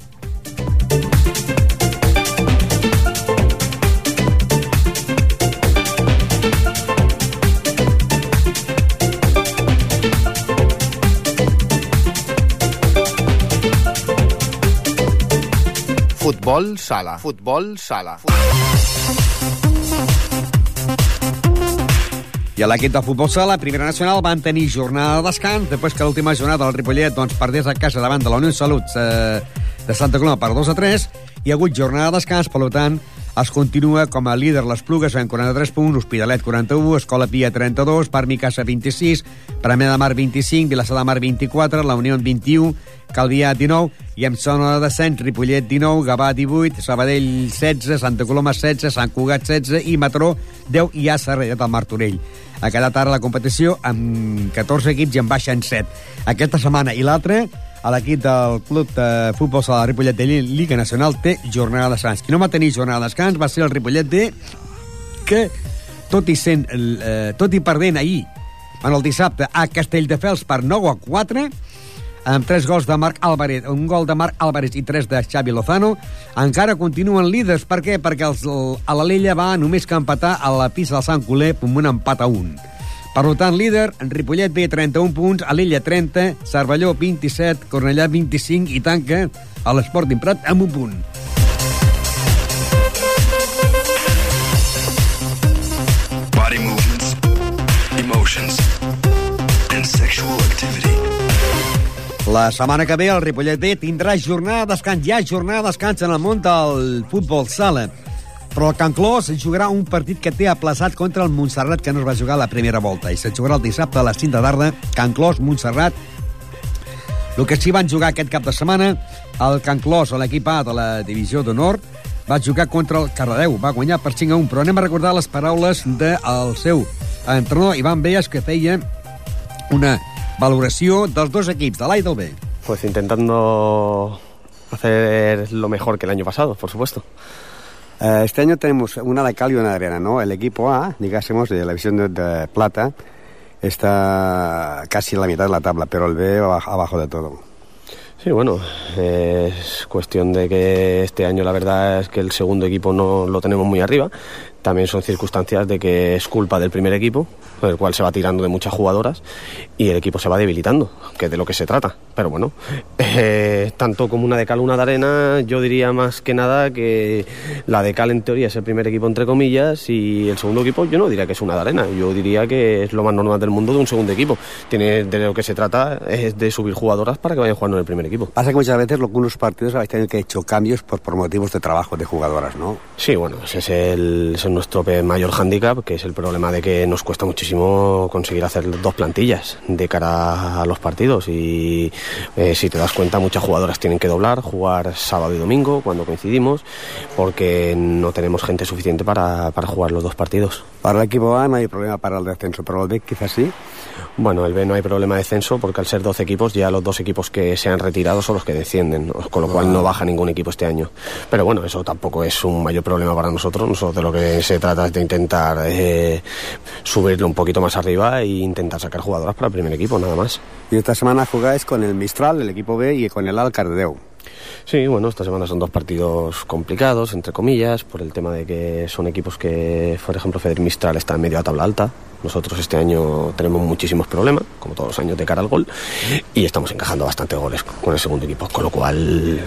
Futbol sala. Futbol sala. I a l'equip de futbol sala, Primera Nacional, van tenir jornada de descans, després que l'última jornada del Ripollet perdés a casa davant de la Unió Salut de Santa Coloma per 2-3, hi ha hagut jornada de descans, per tant, es continua com a líder les Plugues amb 43 punts, Hospitalet 41, Escola Pia 32, Parc Micasa 26, Premià de Mar 25, Vilassar de Mar 24, La Unió 21, Calvià 19, i en zona de descens, Ripollet 19, Gavà 18, Sabadell 16, Santa Coloma 16, Sant Cugat 16 i Mataró 10, i ja s'ha retallat el Martorell. Ha quedat ara la competició amb 14 equips i en baixen 7. Aquesta setmana i l'altra, a l'equip del Club de Futbol Sala de Ripollet de Lliga Nacional té jornada de descans. Qui no va tenir jornada de descans va ser el Ripollet D, que, tot i perdent ahir, en el dissabte, a Castelldefels per 9-4, amb 3 gols de Marc Álvarez, un gol de Marc Álvarez i 3 de Xavi Lozano, encara continuen líders. Per què? Perquè a l'Alella va només que empatar a la pista del Sant Coler amb un empat a 1. Per tant, líder, Ripollet B 31 punts, Alella 30, Cervelló 27, Cornellà 25 i tanca a l'Sporting Prat amb 1 punt. Body movements, emotions, and sexual activity. La setmana que ve el Ripollet B tindrà jornada de descans. Hi ha jornada de descans en el món del futbol sala. Però el Can Clos jugarà un partit que té aplaçat contra el Montserrat, que no es va jugar a la primera volta, i se jugarà el dissabte a les 5 de tarda. Can Clos, Montserrat. El que sí van jugar aquest cap de setmana, el Can Clos, l'equip A de la divisió d'honor, va jugar contra el Cardedeu, va guanyar per 5-1, però anem a recordar les paraules del seu entrenador, Ivan Bellas, que feia una valoració dels dos equips, de l'A i del B. Pues intentando hacer lo mejor que el año pasado, por supuesto. Este año tenemos una de cal y una de arena, ¿no? El equipo A, digásemos, de la división de plata, está casi en la mitad de la tabla, pero el B abajo de todo. Sí, bueno, es cuestión de que este año la verdad es que el segundo equipo no lo tenemos muy arriba. También son circunstancias de que es culpa del primer equipo, el cual se va tirando de muchas jugadoras y el equipo se va debilitando, que es de lo que se trata. Pero bueno, tanto como una de cal, una de arena, yo diría más que nada que la de cal en teoría es el primer equipo entre comillas y el segundo equipo yo no diría que es una de arena, yo diría que es lo más normal del mundo de un segundo equipo. De lo que se trata es de subir jugadoras para que vayan jugando en el primer equipo. Pasa que muchas veces algunos partidos habéis tenido que hecho cambios por motivos de trabajo de jugadoras, ¿no? Sí, bueno, ese es nuestro mayor hándicap, que es el problema de que nos cuesta muchísimo conseguir hacer 2 plantillas de cara a los partidos y si te das cuenta muchas jugadoras tienen que jugar sábado y domingo cuando coincidimos porque no tenemos gente suficiente para jugar los 2 partidos. Para el equipo A no hay problema para el descenso, pero el B quizás sí. Bueno, el B no hay problema de descenso porque al ser 12 equipos ya los 2 equipos que se han retirado son los que descienden, con lo cual no baja ningún equipo este año. Pero bueno, eso tampoco es un mayor problema para nosotros. Nosotros de lo que se trata es de intentar subirlo un poquito más arriba e intentar sacar jugadoras para el primer equipo, nada más. Y esta semana jugáis con el Mistral, el equipo B, y con el Cardedeu. Sí, bueno, esta semana son 2 partidos complicados, entre comillas, por el tema de que son equipos que, por ejemplo, Feder Mistral está en medio de tabla alta. Nosotros este año tenemos muchísimos problemas, como todos los años, de cara al gol, y estamos encajando bastantes goles con el segundo equipo, con lo cual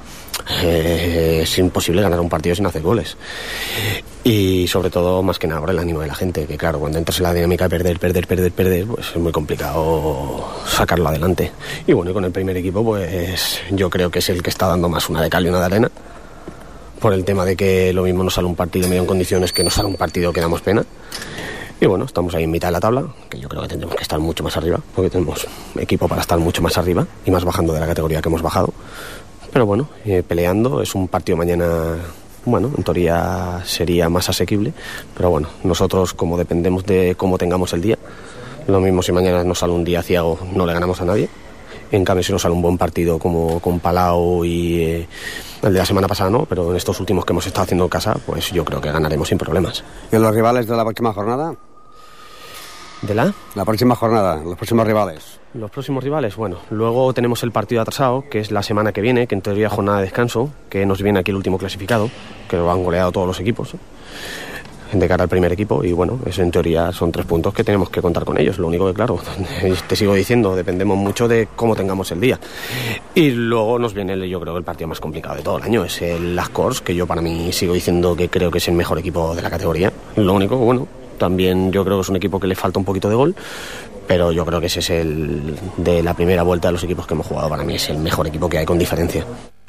es imposible ganar un partido sin hacer goles. Y sobre todo, más que nada, por el ánimo de la gente, que claro, cuando entras en la dinámica de perder, pues es muy complicado sacarlo adelante. Y bueno, y con el primer equipo, pues yo creo que es el que está dando más una de cal y una de arena, por el tema de que lo mismo nos sale un partido medio en condiciones que nos sale un partido que damos pena. Y bueno, estamos ahí en mitad de la tabla, que yo creo que tendremos que estar mucho más arriba, porque tenemos equipo para estar mucho más arriba y más bajando de la categoría que hemos bajado. pero bueno, peleando. Es un partido mañana, bueno, en teoría sería más asequible, pero bueno, nosotros como dependemos de cómo tengamos el día, lo mismo si mañana nos sale un día ciego, no le ganamos a nadie. En cambio, si nos sale un buen partido como con Palau y el de la semana pasada no, pero en estos últimos que hemos estado haciendo en casa, pues yo creo que ganaremos sin problemas. ¿Y los rivales de la próxima jornada? ¿De la? La próxima jornada, los próximos rivales. Los próximos rivales, bueno, luego tenemos el partido atrasado, que es la semana que viene, que en teoría es jornada de descanso, que nos viene aquí el último clasificado, que lo han goleado todos los equipos, de cara al primer equipo, y bueno, eso en teoría son 3 puntos que tenemos que contar con ellos. Lo único que, claro, te sigo diciendo, dependemos mucho de cómo tengamos el día. Y luego nos viene, yo creo, el partido más complicado de todo el año, es el Las Corts, que yo para mí sigo diciendo que creo que es el mejor equipo de la categoría. Lo único, bueno, también yo creo que es un equipo que le falta un poquito de gol, pero yo creo que ese es el de la primera vuelta de los equipos que hemos jugado. Para mí es el mejor equipo que hay, con diferència.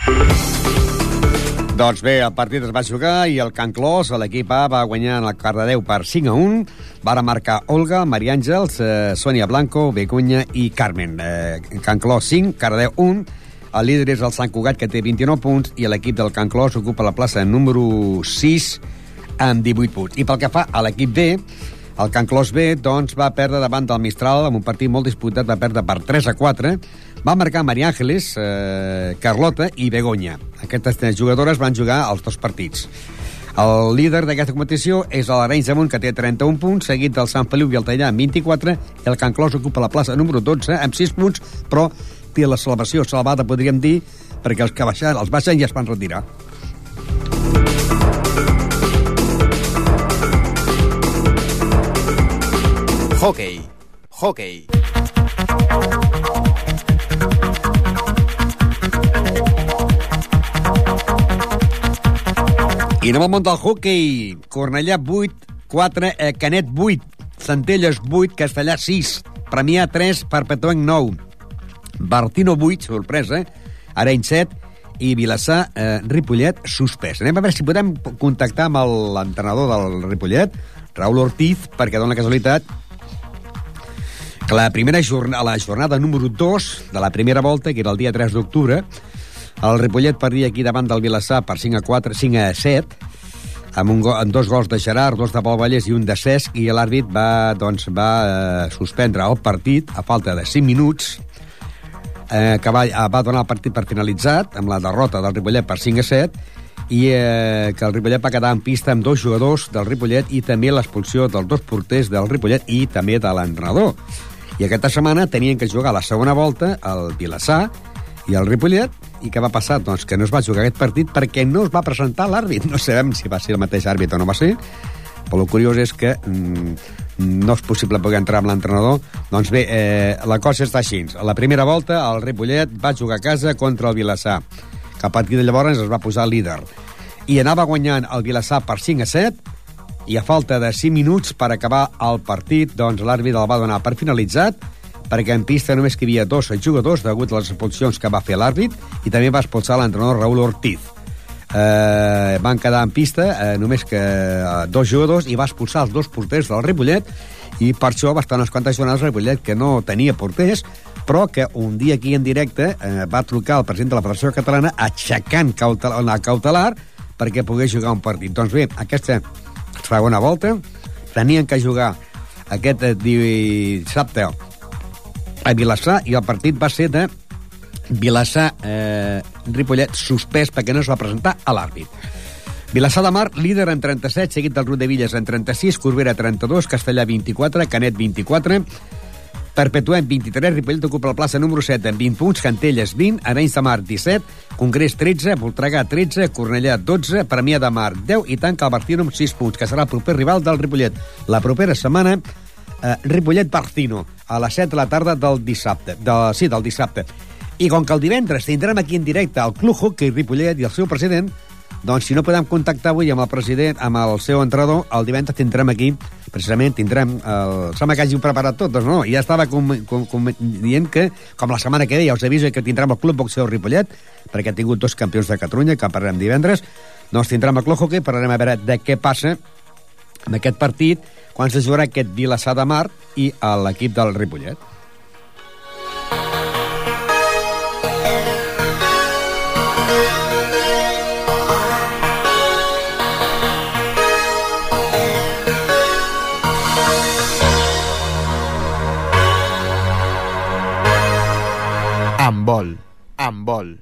Doncs bé, el partit es va jugar i el Can Clos, l'equip A, va guanyar en el Cardedeu per 5-1. Vara marcar Olga, Maria Àngels, Sònia Blanco, Begoña i Carmen. Can Clos 5, Cardedeu 1. El líder és el Sant Cugat, que té 29 punts, i l'equip del Can Clos ocupa la plaça número 6 amb 18 punts. I pel que fa a l'equip B, el Can Clos B doncs, va perdre davant del Mistral en un partit molt disputat, va perdre per 3-4. Va marcar Maria Àngeles, Carlota i Begoña. Aquestes 3 jugadores van jugar els 2 partits. El líder d'aquesta competició és l'Arenys de Munt, que té 31 punts, seguit del Sant Feliu i el Tallà amb 24, i el Can Clos ocupa la plaça número 12 amb 6 punts, però té la salvació salvada, podríem dir, perquè els que baixen, els baixen ja es van retirar. Hockey. Hockey. I anem al món del hockey. Cornellà 8, 4, Canet 8, Centelles 8, Castellà 6, Premià 3, Perpetuenc 9, Bartino 8, sorpresa, Arenys 7 i Vilassar, Ripollet, suspès. Anem a veure si podem contactar amb l'entrenador del Ripollet, Raúl Ortiz, perquè dona la casualitat que la jornada número 2 de la primera volta, que era el dia 3 d'octubre, el Ripollet perdia aquí davant del Vilassar per 5-7, amb 2 gols de Gerard, 2 de Pol Vallès i un de Cesc, i l'àrbit va suspendre el partit a falta de 5 minuts, que va donar el partit per finalitzat, amb la derrota del Ripollet per 5-7, i que el Ripollet va quedar en pista amb 2 jugadors del Ripollet i també l'expulsió dels 2 porters del Ripollet i també de l'entrenador. I aquesta setmana tenien que jugar la segona volta el Vilassar i el Ripollet, i què va passar? Doncs que no es va jugar aquest partit perquè no es va presentar l'àrbit. No sabem si va ser el mateix àrbit o no va ser, però el curiós és que no és possible poder entrar amb l'entrenador. Doncs bé, la cosa està així. A la primera volta el Ripollet va jugar a casa contra el Vilassar, que a partir de llavors es va posar líder. I anava guanyant el Vilassar per 5-7, i a falta de 5 minuts per acabar el partit, doncs l'àrbit el va donar per finalitzat, perquè en pista només que hi havia 2 jugadors degut a les expulsions que va fer l'àrbit, i també va expulsar l'entrenador Raúl Ortiz. Van quedar en pista només que 2 jugadors i va expulsar els 2 porters del Ripollet, i per això va estar unes quantes jornades el Ripollet que no tenia porters, però que un dia aquí en directe va trucar al president de la Federació Catalana aixecant la cautelar perquè pogués jugar un partit. Doncs bé, aquesta segona volta tenien que jugar aquest dissabte a Vilassar, i el partit va ser de Vilassar-Ripollet suspès perquè no es va presentar a l'àrbit. Vilassar de Mar, líder en 37, seguit del Riudevilles en 36, Corbera 32, Castellà 24, Canet 24, Perpetuenc 23, Ripollet ocupa la plaça número 7 amb 20 punts, Cantelles 20, Arenys de Mar 17, Congrés 13, Voltregà 13, Cornellà 12, Premià de Mar 10 i tanca el Bartino amb 6 punts, que serà el proper rival del Ripollet. La propera setmana, Ripollet-Bartino, a les 7 de la tarda del dissabte. Del dissabte. I com que el divendres tindrem aquí en directe el Club Hockey Ripollet i el seu president, doncs si no podem contactar avui amb el president, amb el seu entrenador, el divendres tindrem aquí, precisament tindrem sembla que hàgiu preparat tot, doncs no, ja estava dient que, com la setmana que ve, ja us aviso que tindrem el Club Boxeo Ripollet, perquè ha tingut 2 campions de Catalunya, que parlarem divendres, doncs tindrem el Club Hockey, parlarem a veure de què passa en aquest partit, quan se jugarà aquest Vilassar de Mar i l'equip del Ripollet. Handbol. Handbol.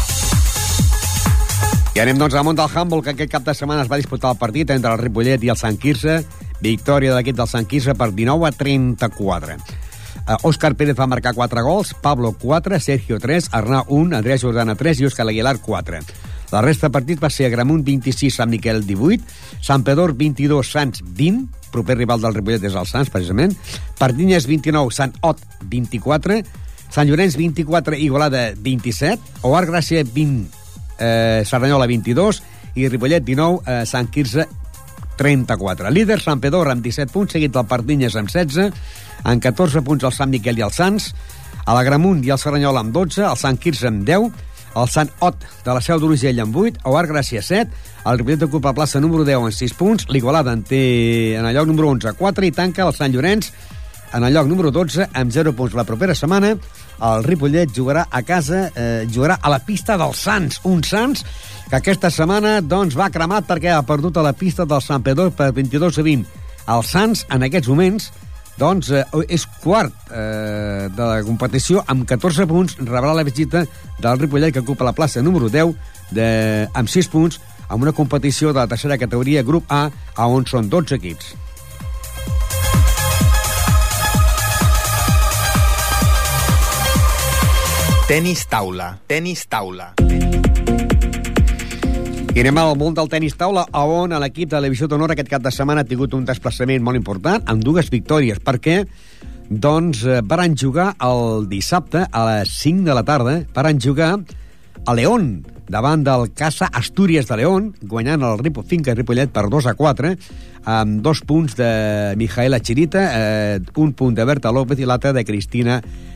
I anem, doncs, al món del handbol, que aquest cap de setmana es va disputar el partit entre el Ripollet i el Sant Quirze. Victòria de l'equip del Sant Quirze per 19-34. Òscar Pérez va marcar 4 gols, Pablo 4, Sergio 3, Arnau 1, Andrea Jordana 3 i Òscar Aguilar 4. La resta de partits va ser Agramunt 26, Sant Miquel 18, Sant Pedor 22, Sants 20, proper rival del Ripollet és el Sants, precisament, Pardinyes 29, Sant Ot 24, Sant Llorenç 24, Igualada 27, Oar Gràcia 20, Cerdanyola 22 i Ripollet 19, Sant Quirze 34. Líder Sant Pedor amb 17 punts, seguit del Pardinyes amb 16, amb 14 punts el Sant Miquel i el Sants, a l'Agramunt i el Cerdanyola amb 12, el Sant Quirze amb 10, el Sant Ot de la Seu d'Urgell amb 8, Oar Gràcia 7, el Ripollet ocupa plaça número 10 amb 6 punts, l'Igualada en té en el lloc número 11 4 i tanca el Sant Llorenç en el lloc número 12 amb 0 punts. La propera setmana el Ripollet jugarà a casa, jugarà a la pista dels Sants, un Sants que aquesta setmana doncs, va cremat perquè ha perdut a la pista del Sant Pedor per 22-20. El Sants, en aquests moments, doncs, és quart de la competició amb 14 punts, rebrà la visita del Ripollet, que ocupa la plaça número 10 amb 6 punts, amb una competició de la tercera categoria, grup A, on són 12 equips. Tenis taula. Tenis taula. I anem al món del tenis taula, on l'equip de la Divisió d'Honor aquest cap de setmana ha tingut un desplaçament molt important, amb 2 victòries, perquè doncs, varen jugar el dissabte a les 5 de la tarda, varen jugar a León, davant del Casa Astúries de León, guanyant el Finca Ripollet per 2-4, amb 2 punts de Mijaela Chirita, un punt de Berta López i l'altre de Cristina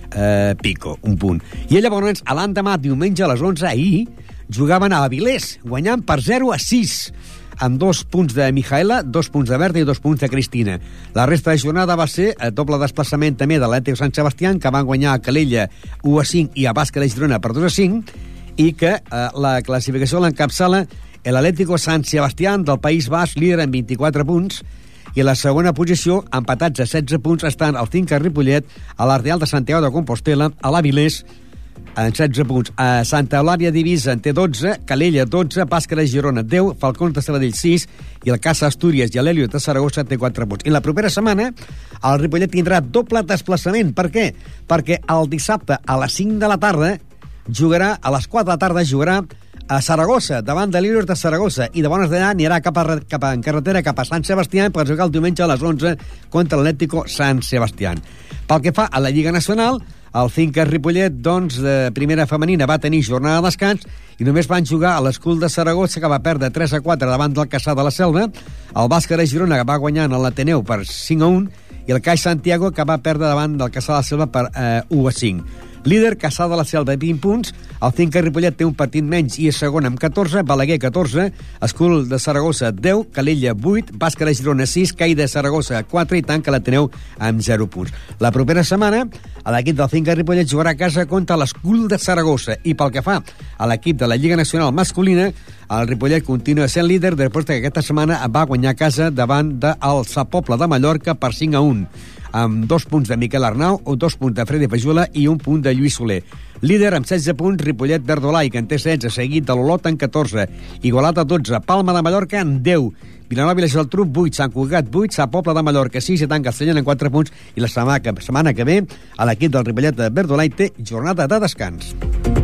Pico, un punt. I llavors, a l'endemà, diumenge a les 11, ahir, jugaven a Avilés, guanyant per 0-6, amb 2 punts de Mijaela, 2 punts de Berta i 2 punts de Cristina. La resta de jornada va ser doble desplaçament també de l'Atlètic Sant Sebastián, que van guanyar a Calella 1-5 i a Bàsquet de Girona per 2-5, i que la classificació l'encapçala l'Atlético Sant Sebastián del País Basc, líder amb 24 punts, i a la segona posició, empatats a 16 punts, estan el Finca Ripollet, a l'Ardeal de Santiago de Compostela, a l'Avilés, en 16 punts. A Santa Eulàlia Divisa en té 12, Calella 12, Bàsquet de Girona 10, Falcons de Sabadell 6 i el Casa Astúries i l'Helios de Saragossa té 4 punts. I la propera setmana el Ripollet tindrà doble desplaçament. Per què? Perquè el dissabte a les 5 de la tarda jugarà, a les 4 de la tarda jugarà a Saragossa, davant de l'Helios de Saragossa, i de bones d'allà anirà cap en carretera cap a Sant Sebastián per jugar el diumenge a les 11 contra l'Atlético Sant Sebastián. Pel que fa a la Lliga Nacional, el Finca Ripollet, doncs, de primera femenina va tenir jornada de descans i només van jugar a l'Escul de Saragossa, que va perdre 3-4 davant del Caçà de la Selva, el Bàsquet de Girona, que va guanyar en l'Ateneu per 5-1, i el Caix Santiago, que va perdre davant del Caçà de la Selva per 1-5. Líder, Caçà de la Selva, 20 punts. El Finca Ripollet té un partit menys i és segon amb 14, Balaguer 14, Escul de Saragossa 10, Calella 8, Bàsquet de Girona 6, Cai de Saragossa 4 i tanca l'Ateneu amb 0 punts. La propera setmana, l'equip del Finca Ripollet jugarà a casa contra l'Escul de Saragossa, i pel que fa a l'equip de la Lliga Nacional masculina, el Ripollet continua sent líder després que aquesta setmana va guanyar a casa davant del Sa Pobla de Mallorca per 5-1, amb 2 punts de Miquel Arnau, 2 punts de Freddy Fajula i 1 punt de Lluís Soler. Líder amb 16 punts, Ripollet Verdolai, que en té 16, seguit de l'Olot en 14, Igualat a 12, Palma de Mallorca en 10, Vilanova i la Geltrú 8, Sant Cugat 8, Sa Pobla de Mallorca 6 i tanca Castellana en 4 punts, i la setmana que ve l'equip del Ripollet de Verdolai té jornada de descans.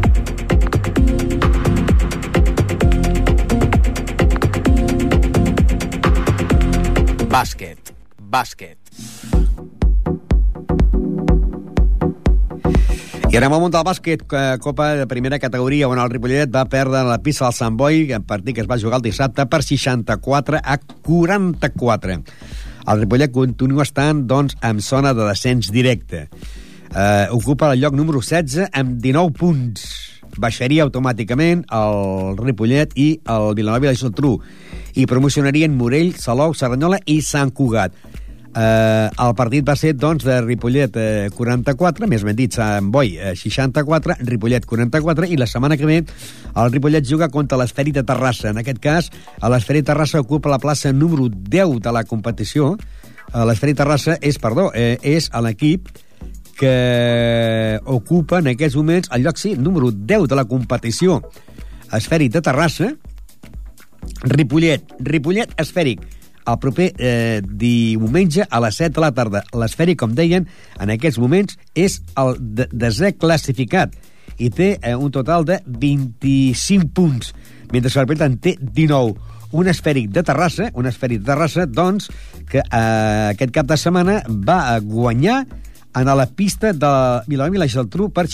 Bàsquet. Bàsquet. I anem al món del bàsquet, Copa de primera categoria, on el Ripollet va perdre la pista del Sant Boi, en partit que es va jugar el dissabte per 64-44. El Ripollet continua estant, doncs, en zona de descens directe. Ocupa el lloc número 16 amb 19 punts. Baixaria automàticament el Ripollet i el Vilanova i la Geltrú, i promocionarien Morell, Salou, Cerdanyola i Sant Cugat. El partit va ser, doncs, de Ripollet 44, més ben dit, Sant Boi 64, Ripollet 44, i la setmana que ve el Ripollet juga contra l'Esfèric de Terrassa. En aquest cas, l'Esfèric de Terrassa ocupa la plaça número 10 de la competició. L'Esfèric de Terrassa és l'equip que ocupa en aquests moments el lloc número 10 de la competició esfèric de Terrassa. Ripollet esfèric el proper diumenge a les 7 de la tarda. L'esfèric, com deien, en aquests moments és el desè classificat i té un total de 25 punts, mentre que el Ripollet en té 19. Un esfèric de Terrassa, doncs, que aquest cap de setmana va guanyar en la pista de Vilanova i la Geltrú per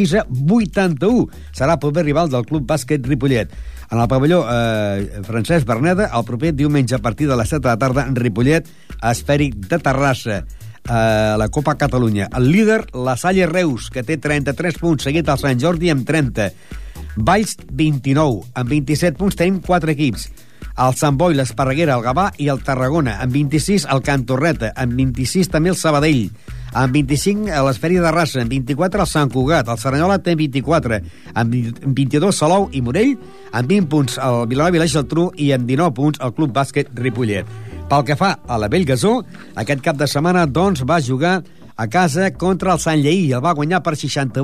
66-81. Serà el proper rival del Club Bàsquet Ripollet. En el pavelló Francesc Berneda, el proper diumenge a partir de les 7 de la tarda, en Ripollet, esfèric de Terrassa, la Copa Catalunya. El líder, la Salle Reus, que té 33 punts, seguit al Sant Jordi amb 30. Valls, 29. Amb 27 punts tenim 4 equips. El Sant Boi, l'Esparreguera, el Gavà i el Tarragona. Amb 26, el Can Torreta. Amb 26, també el Sabadell. Amb 25, l'Esfèric de Rassa. Amb 24, el Sant Cugat. El Cerdanyola té 24. Amb 22, Salou i Morell. Amb 20 punts, el Vilanova i la Geltrú. I amb 19 punts, el Club Bàsquet Ripollet. Pel que fa a la Bellgasó, aquest cap de setmana, doncs, va jugar a casa contra el Sant Lleí. El va guanyar per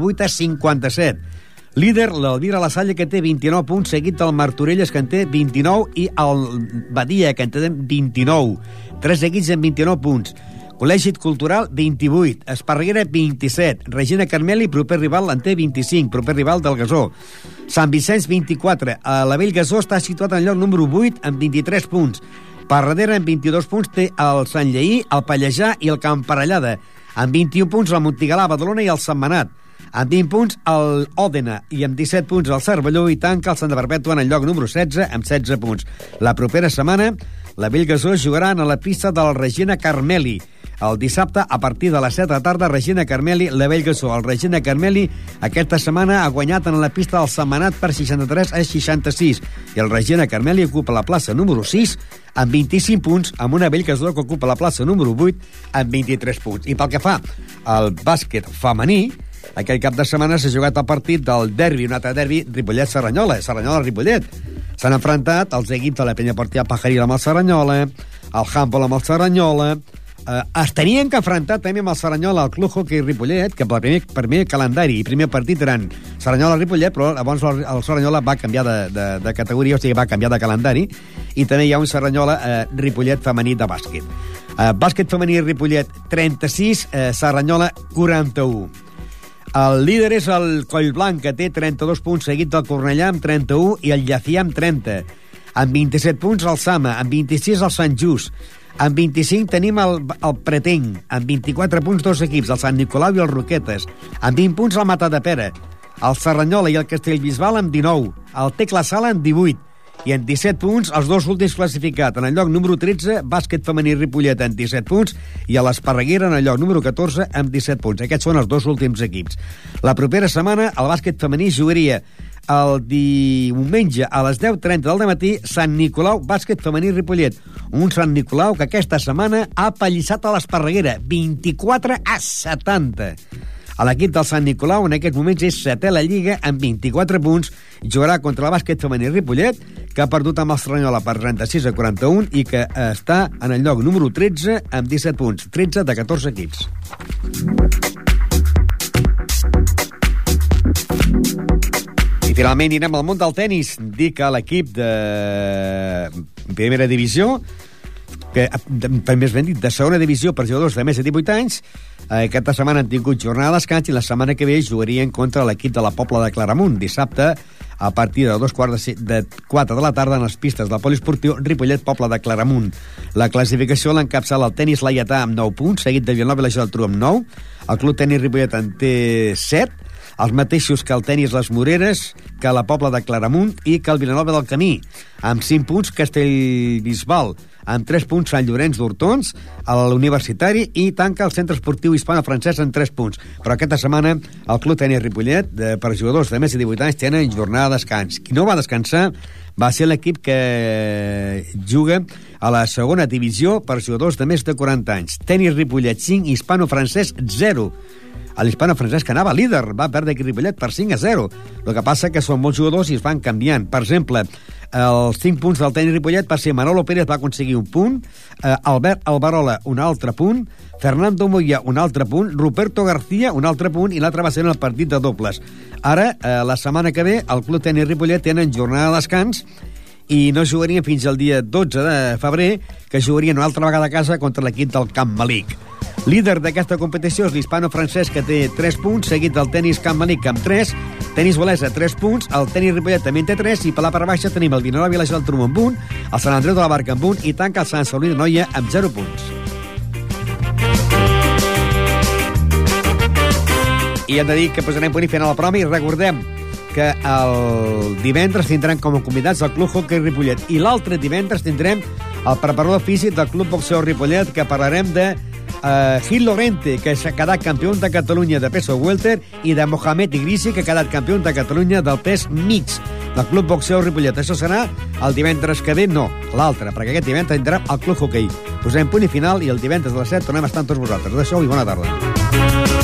68-57. Líder, l'Elvira La Salle, que té 29 punts, seguit del Martorelles, que en té 29, i el Badia, que en té 29. 3 equips amb 29 punts. Col·legi Cultural, 28. Esparreguera, 27. Regina Carmeli, proper rival, en té 25. Proper rival del Gasó. Sant Vicenç, 24. La Bellgasó està situat en el lloc número 8, amb 23 punts. Per darrere, amb 22 punts, té el Sant Lleí, el Pallejà i el Camparellada. Amb 21 punts, el Montigalà, Badalona i el Sentmenat. Amb 20 punts, el Òdena, i amb 17 punts, el Cervelló, i tanca el Santa Perpètua en el lloc número 16, amb 16 punts. La propera setmana, la Bellgasó jugarà a la pista de la Regina Carmeli. El dissabte, a partir de les 7 de la tarda, Regina Carmeli, la Bellgasó. El Regina Carmeli, aquesta setmana, ha guanyat en la pista del Sentmenat per 63-66. I el Regina Carmeli ocupa la plaça número 6, amb 25 punts, amb una Bellgasó que ocupa la plaça número 8, amb 23 punts. I pel que fa al bàsquet femení, aquell cap de setmana s'ha jugat el partit del derbi, un altre derbi, Ripollet-Cerdanyola, Cerdanyola-Ripollet. S'han enfrontat els equips de la Penya Esportiva Pajaril amb el Cerdanyola, el handball amb el Cerdanyola. Es tenien que enfrontar també amb el Cerdanyola, el Club Hockey Ripollet, que per primer calendari i primer partit eren Cerdanyola-Ripollet, però llavors el Cerdanyola va canviar de categoria, o sigui, va canviar de calendari, i també hi ha un Cerdanyola-Ripollet femení de bàsquet. Bàsquet femení Ripollet 36, Cerdanyola 41. El líder és el Collblanc, que té 32 punts, seguit del Cornellà amb 31 i el Llacià amb 30. Amb 27 punts el Sama, amb 26 el Sant Just. Amb 25 tenim el Pretenc, amb 24 punts dos equips, el Sant Nicolau i el Roquetes. Amb 20 punts el Matadepera, el Cerdanyola i el Castellbisbal amb 19, el Tecla Sala amb 18. I en 17 punts, els dos últims classificats. En el lloc número 13, bàsquet femení Ripollet amb 17 punts i a l'Esparreguera en el lloc número 14 amb 17 punts. Aquests són els dos últims equips. La propera setmana, el bàsquet femení jugaria el diumenge a les 10:30 del matí Sant Nicolau, bàsquet femení Ripollet. Un Sant Nicolau que aquesta setmana ha pallissat a l'Esparreguera, 24-70. L'equip del Sant Nicolau en aquests moments és setè a la Lliga amb 24 punts. Jugarà contra el bàsquet femení Ripollet, que ha perdut amb el Cerdanyola per 36-41 i que està en el lloc número 13 amb 17 punts. 13 de 14 equips. I finalment anirem al món del tenis. Dir que l'equip de primera divisió, que més ben dit, de segona divisió per jugadors de més de 18 anys, aquesta setmana han tingut jornada de descans i la setmana que ve jugarien contra l'equip de la Pobla de Claramunt. Dissabte, a partir de 4 de la tarda, en les pistes del poliesportiu Ripollet-Pobla de Claramunt. La classificació l'encapçala el tenis laietà amb 9 punts, seguit de Vilanova i la Geltrú amb 9. El club tenis Ripollet en té 7, els mateixos que el tenis Les Moreres, que la Pobla de Claramunt i que el Vilanova del Camí. Amb 5 punts, Castellbisbal. Amb 3 punts, Sant Llorenç d'Hortons, a l'Universitari, i tanca el Centre Esportiu Hispano-Francès amb 3 punts. Però aquesta setmana el Club Tenis Ripollet, per jugadors de més de 18 anys, tenen jornada de descans. Qui no va descansar va ser l'equip que juga a la segona divisió per jugadors de més de 40 anys. Tenis Ripollet 5, Hispano-Francès 0. L'Hispano-Francès, que anava líder, va perdre aquí Ripollet per 5-0. El que passa que són molts jugadors i es van canviant. Per exemple, els 5 punts del tenis Ripollet va ser Manolo Pérez, va aconseguir un punt, Albert Alvarola un altre punt, Fernando Moya, un altre punt, Ruperto García, un altre punt, i l'altre va ser en el partit de dobles. Ara, la setmana que ve, el Club Tenis Ripollet tenen jornada de descans i no jugarien fins al dia 12 de febrer, que jugarien una altra vegada a casa contra l'equip del Camp Malic. Líder d'aquesta competició és l'hispano-francès, que té 3 punts, seguit del tenis Camp Malic amb 3, tenis Olesa 3 punts, el tenis Ripollet també en té 3, i per la part baixa tenim el Vilanova i la Geltrú amb 1, el Sant Andreu de la Barca amb 1 i tanca el Sant Sadurní d'Anoia amb 0 punts. I hem de dir que posarem punt i final al programa i recordem que el divendres tindrem com a convidats el Club Hockey Ripollet i l'altre divendres tindrem el preparador físic del Club Boxeo Ripollet, que parlarem de Gil Lorente, que s'ha quedat campió de Catalunya de peso welter, i de Mohamed Igrisi, que ha quedat campió de Catalunya del pes mig del Club Boxeo Ripollet. Això serà el divendres que ve, no, l'altre, perquè aquest divendres tindrem el Club Hockey. Posem punt i final i el divendres a les 7 tornem a estar amb tots vosaltres. D'això i bona tarda.